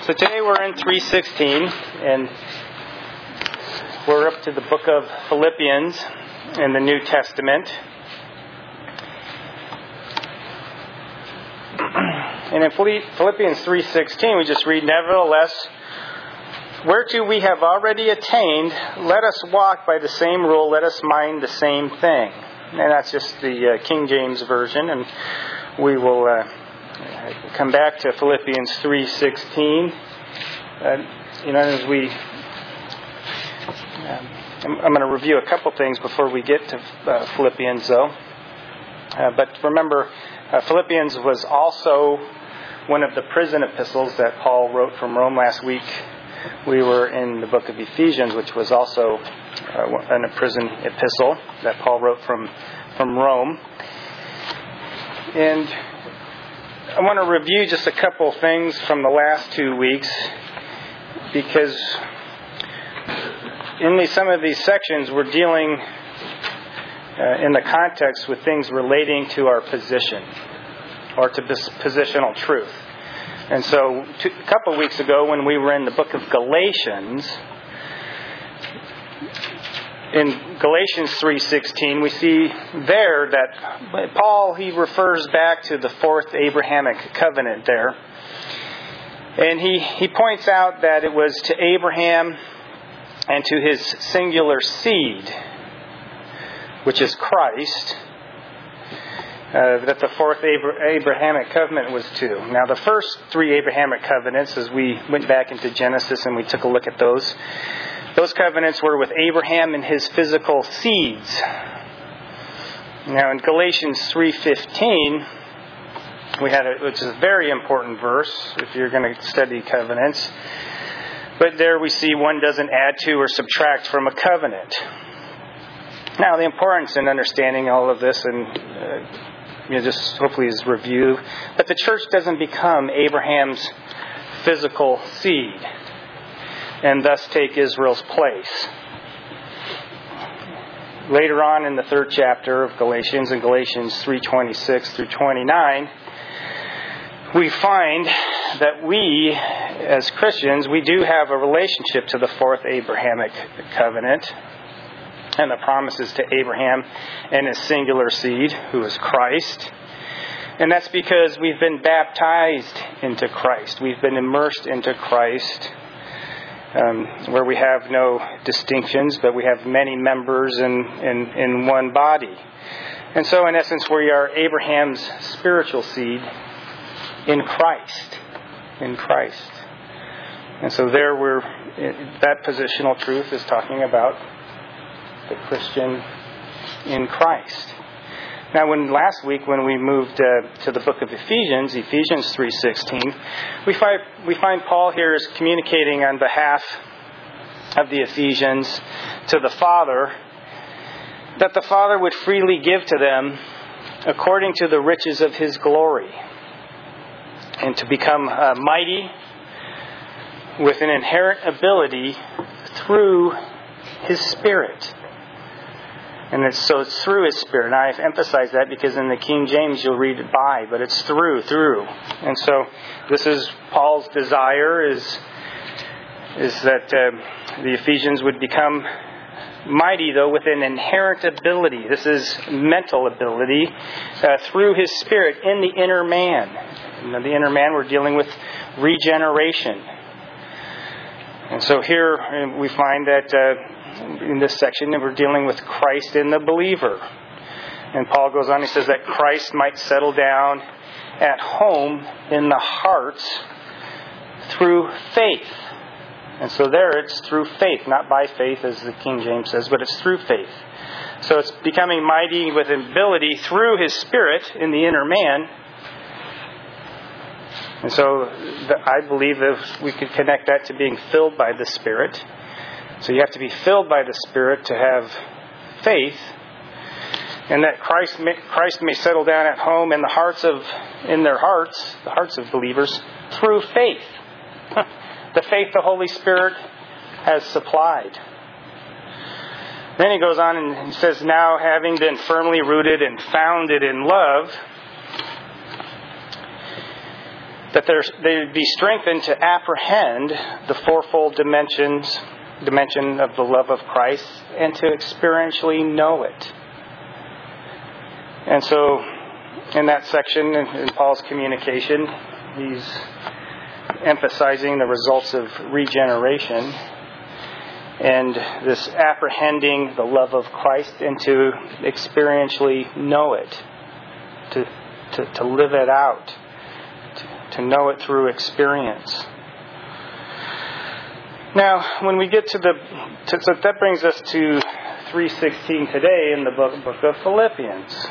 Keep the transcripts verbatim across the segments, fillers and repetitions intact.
So today we're in three sixteen, and we're up to the book of Philippians in the New Testament. And in Philippians three sixteen, we just read, "Nevertheless, whereto we have already attained, let us walk by the same rule, let us mind the same thing." And that's just the uh, King James Version, and we will uh, come back to Philippians three sixteen. Uh, you know, as we, um, I'm, I'm going to review a couple things before we get to uh, Philippians, though. Uh, but remember, uh, Philippians was also one of the prison epistles that Paul wrote from Rome. Last week we were in the book of Ephesians, which was also uh, an, a prison epistle that Paul wrote from, from Rome. And I want to review just a couple things from the last two weeks, because in these, some of these sections we're dealing uh, in the context with things relating to our position or to this positional truth. And so two, a couple of weeks ago when we were in the book of Galatians, in Galatians three sixteen, we see there that Paul, he refers back to the fourth Abrahamic covenant there. And he, he points out that it was to Abraham and to his singular seed, which is Christ, uh, that the fourth Abrahamic covenant was to. Now, the first three Abrahamic covenants, as we went back into Genesis and we took a look at those, those covenants were with Abraham and his physical seeds. Now, in Galatians three fifteen, we had a, which is a very important verse if you're going to study covenants. But there we see one doesn't add to or subtract from a covenant. Now, the importance in understanding all of this, and uh, you know, just hopefully is review, but the church doesn't become Abraham's physical seed and thus take Israel's place. Later on in the third chapter of Galatians, in Galatians three twenty-six through twenty-nine, we find that we, as Christians, we do have a relationship to the fourth Abrahamic covenant and the promises to Abraham and his singular seed, who is Christ. And that's because we've been baptized into Christ. We've been immersed into Christ, um, where we have no distinctions, but we have many members in, in, in one body. And so, in essence, we are Abraham's spiritual seed in Christ. In Christ. And so there we're, that positional truth is talking about the Christian in Christ. Now, when last week when we moved uh, to the book of Ephesians, Ephesians three sixteen, we find we find Paul here is communicating on behalf of the Ephesians to the Father, that the Father would freely give to them according to the riches of His glory, and to become uh, mighty with an inherent ability through His Spirit. And it's, so it's through His Spirit. And I've emphasized that because in the King James you'll read it by, but it's through, through. And so this is Paul's desire, is, is that uh, the Ephesians would become mighty, though, with an inherent ability. This is mental ability uh, through His Spirit in the inner man. You know, the inner man, we're dealing with regeneration. And so here we find that uh, in this section we're dealing with Christ in the believer. And Paul goes on, he says that Christ might settle down at home in the hearts through faith. And so there it's through faith, not by faith as the King James says, but it's through faith. So it's becoming mighty with ability through His Spirit in the inner man. And so I believe that we could connect that to being filled by the Spirit. So you have to be filled by the Spirit to have faith, and that Christ may, Christ may settle down at home in the hearts of in their hearts, the hearts of believers, through faith. The faith the Holy Spirit has supplied. Then he goes on and he says, "Now having been firmly rooted and founded in love, that they would be strengthened to apprehend the fourfold dimensions, dimension of the love of Christ and to experientially know it. And so, in that section, in Paul's communication, he's emphasizing the results of regeneration and this apprehending the love of Christ and to experientially know it, to to, to live it out, to, to know it through experience. Now, when we get to the, to, so that brings us to three sixteen today in the book, book of Philippians.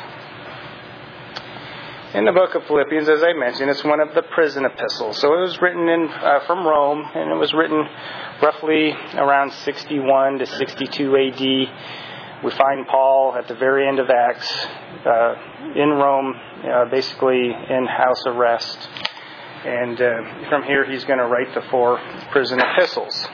In the book of Philippians, as I mentioned, it's one of the prison epistles. So it was written in uh, from Rome, and it was written roughly around sixty-one to sixty-two A D. We find Paul at the very end of Acts uh, in Rome, uh, basically in house arrest. And uh, from here, he's going to write the four prison epistles.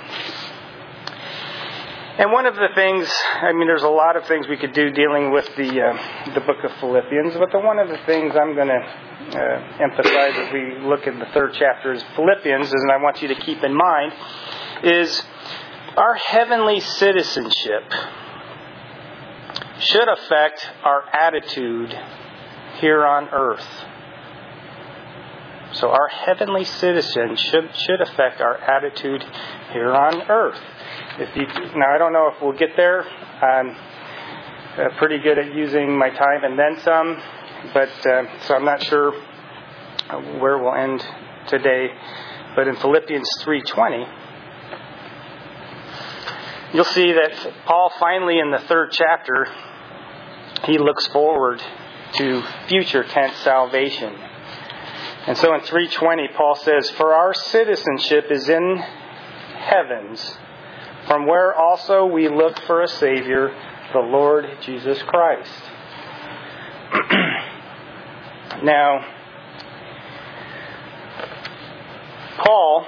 And one of the things, I mean, there's a lot of things we could do dealing with the uh, the book of Philippians, but the one of the things I'm going to uh, emphasize as we look at the third chapter of Philippians, and I want you to keep in mind, is our heavenly citizenship should affect our attitude here on earth. So our heavenly citizen should should affect our attitude here on earth. If you, now, I don't know if we'll get there. I'm uh, pretty good at using my time and then some, but uh, so I'm not sure where we'll end today. But in Philippians three twenty, you'll see that Paul finally in the third chapter, he looks forward to future tense salvation. And so in three twenty, Paul says, "For our citizenship is in heavens, from where also we look for a Savior, the Lord Jesus Christ." Now, Paul,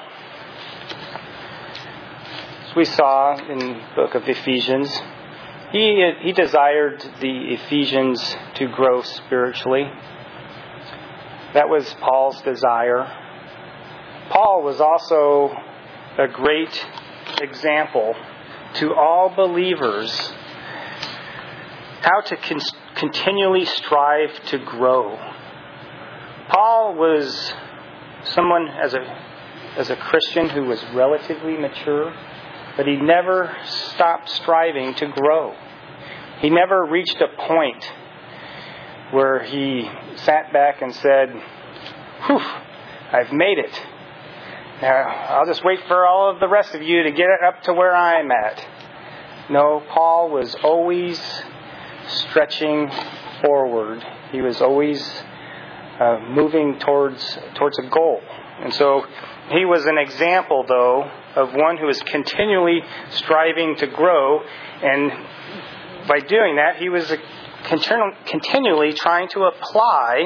as we saw in the book of Ephesians, he he desired the Ephesians to grow spiritually. That was Paul's desire. Paul was also a great example to all believers how to con- continually strive to grow. Paul was someone as a as a Christian who was relatively mature, but he never stopped striving to grow. He never reached a point where he sat back and said, "Whew, I've made it. Now, I'll just wait for all of the rest of you to get up to where I'm at." No, Paul was always stretching forward. He was always uh, moving towards towards a goal. And so he was an example, though, of one who was continually striving to grow. And by doing that, he was continu- continually trying to apply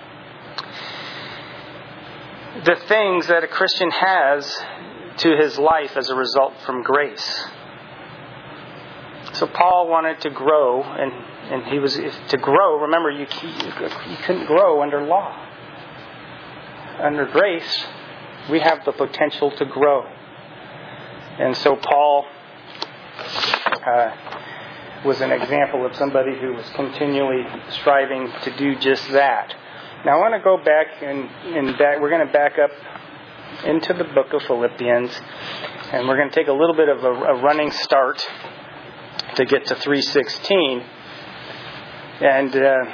the things that a Christian has to his life as a result from grace. So Paul wanted to grow, and, and he was to grow. Remember, you you couldn't grow under law. Under grace, we have the potential to grow. And so Paul uh, was an example of somebody who was continually striving to do just that. Now I want to go back and, and back, we're going to back up into the book of Philippians, and we're going to take a little bit of a, a running start to get to three sixteen. And uh,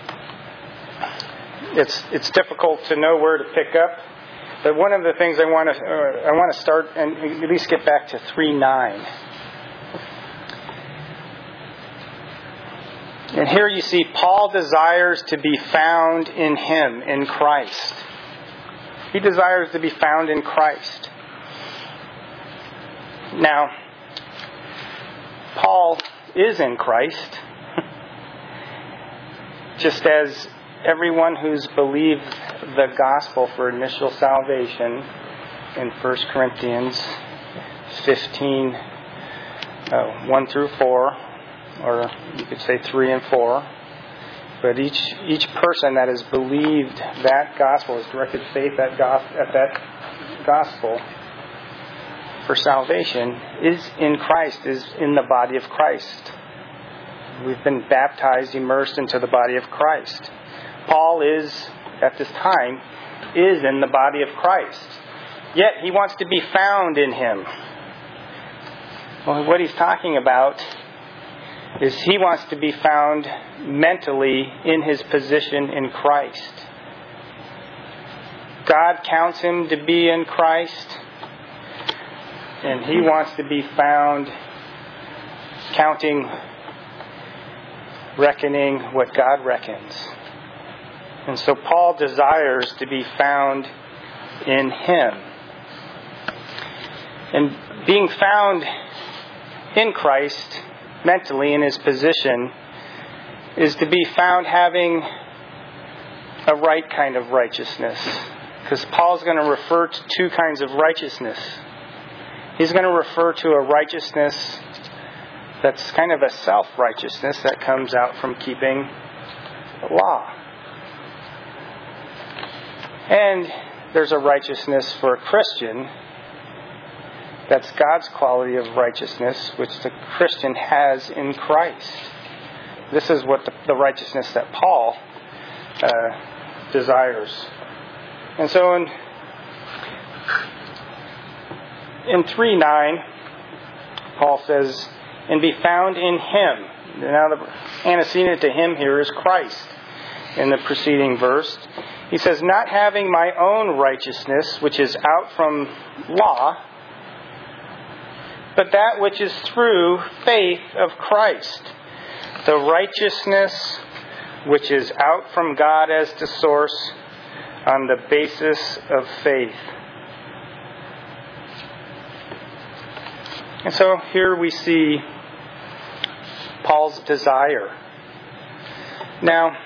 it's it's difficult to know where to pick up, but one of the things I want to uh, I want to start and at least get back to three nine. And here you see Paul desires to be found in Him, in Christ. He desires to be found in Christ. Now, Paul is in Christ, just as everyone who's believed the gospel for initial salvation in First Corinthians fifteen, uh, one through four, or you could say three and four. But each each person that has believed that gospel, has directed faith that gos- at that gospel for salvation, is in Christ, is in the body of Christ. We've been baptized, immersed into the body of Christ. Paul is, at this time, is in the body of Christ. Yet he wants to be found in Him. Well, what he's talking about is he wants to be found mentally in his position in Christ. God counts him to be in Christ, and he wants to be found counting, reckoning what God reckons. And so Paul desires to be found in Him. And being found in Christ, mentally in his position, is to be found having a right kind of righteousness. Because Paul's going to refer to two kinds of righteousness. He's going to refer to a righteousness that's kind of a self-righteousness that comes out from keeping the law. And there's a righteousness for a Christian that's God's quality of righteousness, which the Christian has in Christ. This is what the, the righteousness that Paul uh, desires. And so in, in three nine, Paul says, and be found in Him. Now the antecedent to Him here is Christ in the preceding verse. He says, not having my own righteousness, which is out from law, but that which is through faith of Christ, the righteousness which is out from God as the source on the basis of faith. And so here we see Paul's desire. Now,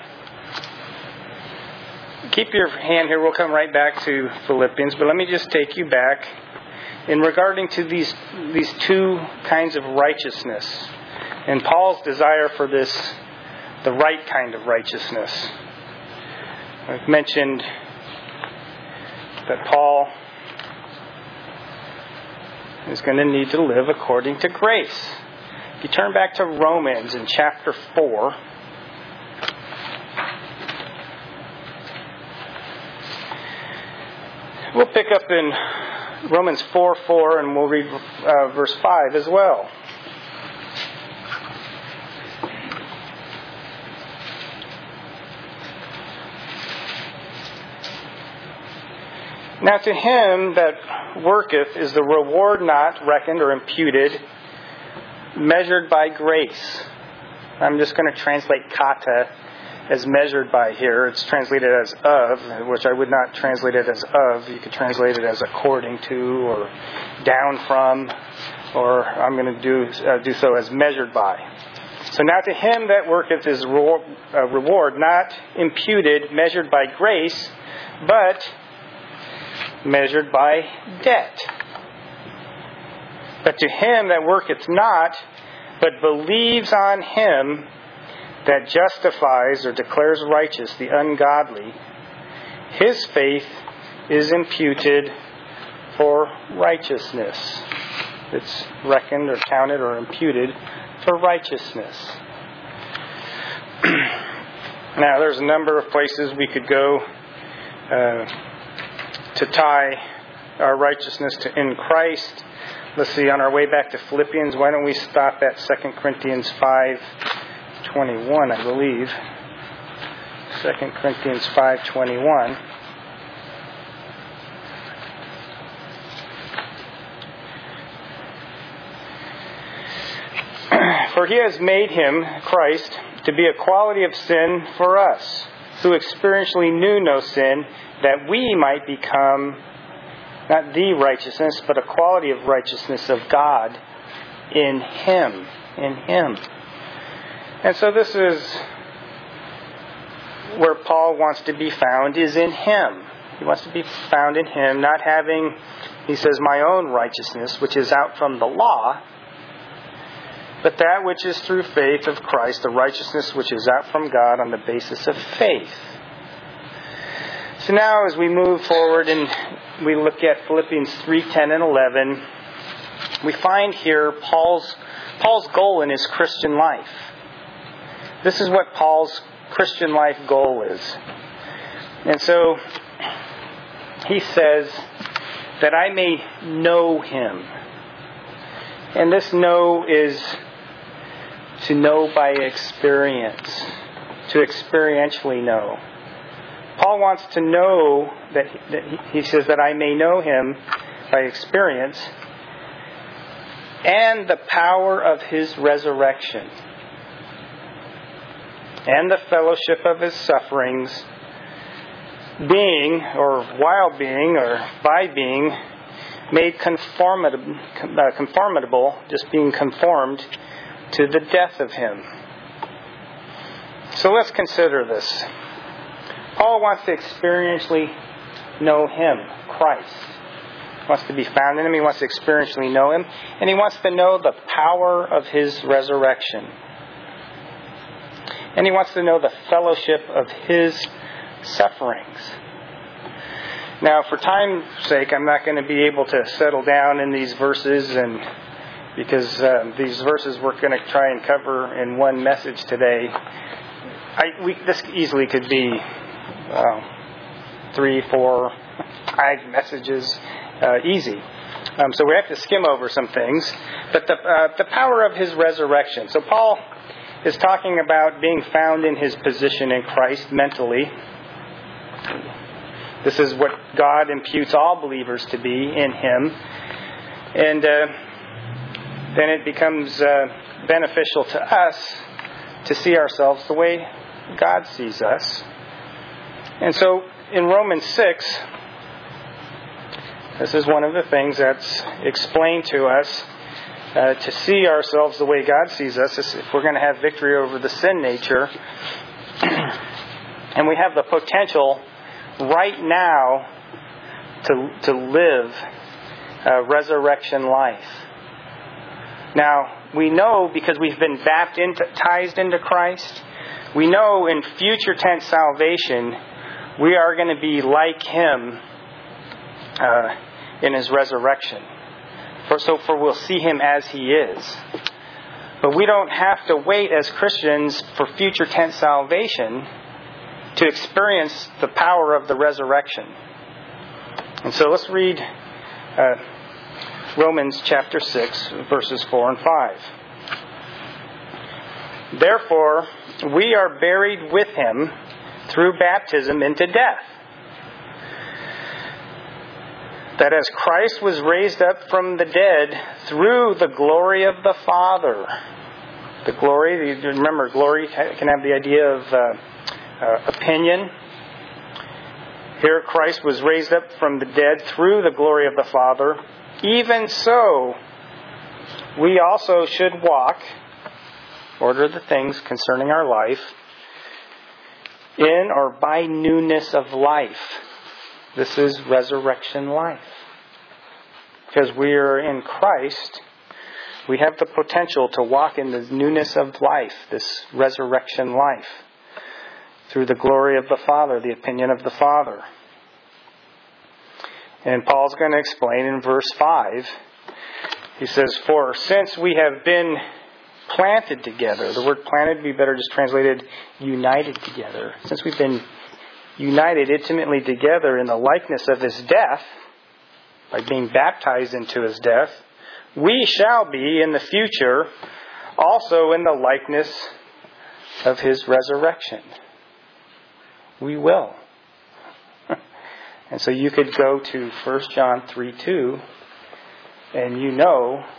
keep your hand here. We'll come right back to Philippians, but let me just take you back in regarding to these these two kinds of righteousness, and Paul's desire for this, the right kind of righteousness. I've mentioned that Paul is going to need to live according to grace. If you turn back to Romans in chapter four, we'll pick up in Romans four four, and we'll read uh, verse five as well. Now to him that worketh is the reward not reckoned or imputed, measured by grace. I'm just going to translate kata as measured by here. It's translated as of, which I would not translate it as of. You could translate it as according to, or down from, or I'm going to do uh, do so as measured by. So now to him that worketh is ro- uh, reward not imputed, measured by grace, but measured by debt. But to him that worketh not, but believes on Him that justifies or declares righteous the ungodly, his faith is imputed for righteousness. It's reckoned or counted or imputed for righteousness. Now, there's a number of places we could go uh, to tie our righteousness to in Christ. Let's see, on our way back to Philippians, why don't we stop at Second Corinthians five twenty-one, I believe. Second Corinthians five twenty-one. For He has made Him, Christ, to be a quality of sin for us, who experientially knew no sin, that we might become not the righteousness, but a quality of righteousness of God in Him. In Him. And so this is where Paul wants to be found, is in Him. He wants to be found in Him, not having, he says, my own righteousness, which is out from the law, but that which is through faith of Christ, the righteousness which is out from God on the basis of faith. So now as we move forward and we look at Philippians three, ten, and eleven, we find here Paul's Paul's goal in his Christian life. This is what Paul's Christian life goal is. And so he says that I may know Him. And this know is to know by experience, to experientially know. Paul wants to know that, that he says that I may know Him by experience and the power of His resurrection and the fellowship of His sufferings, being, or while being, or by being, made conformable, uh, conformable, just being conformed to the death of Him. So let's consider this. Paul wants to experientially know Him, Christ. He wants to be found in Him. He wants to experientially know Him. And he wants to know the power of His resurrection. And he wants to know the fellowship of His sufferings. Now, for time's sake, I'm not going to be able to settle down in these verses, and because uh, these verses we're going to try and cover in one message today. I, we, this easily could be uh, three, four, five messages, uh, easy. Um, so we have to skim over some things. But the uh, the power of His resurrection. So Paul is talking about being found in his position in Christ mentally. This is what God imputes all believers to be in Him. And uh, then it becomes uh, beneficial to us to see ourselves the way God sees us. And so in Romans six, this is one of the things that's explained to us. Uh, to see ourselves the way God sees us, if we're going to have victory over the sin nature, and we have the potential right now to to live a resurrection life. Now, we know because we've been baptized into Christ, we know in future tense salvation, we are going to be like Him uh, in His resurrection. For, so for we'll see Him as He is. But we don't have to wait as Christians for future tense salvation to experience the power of the resurrection. And so let's read uh, Romans chapter six, verses four and five. Therefore, we are buried with Him through baptism into death, that as Christ was raised up from the dead through the glory of the Father. The glory, remember, glory can have the idea of uh, uh, opinion. Here Christ was raised up from the dead through the glory of the Father. Even so, we also should walk, order the things concerning our life, in or by newness of life. This is resurrection life. Because we are in Christ, we have the potential to walk in the newness of life, this resurrection life, through the glory of the Father, the opinion of the Father. And Paul's going to explain in verse five. He says, for since we have been planted together, the word planted would be better just translated united together. Since we've been united intimately together in the likeness of His death, by being baptized into His death, we shall be in the future also in the likeness of His resurrection. We will. And so you could go to First John three two, and you know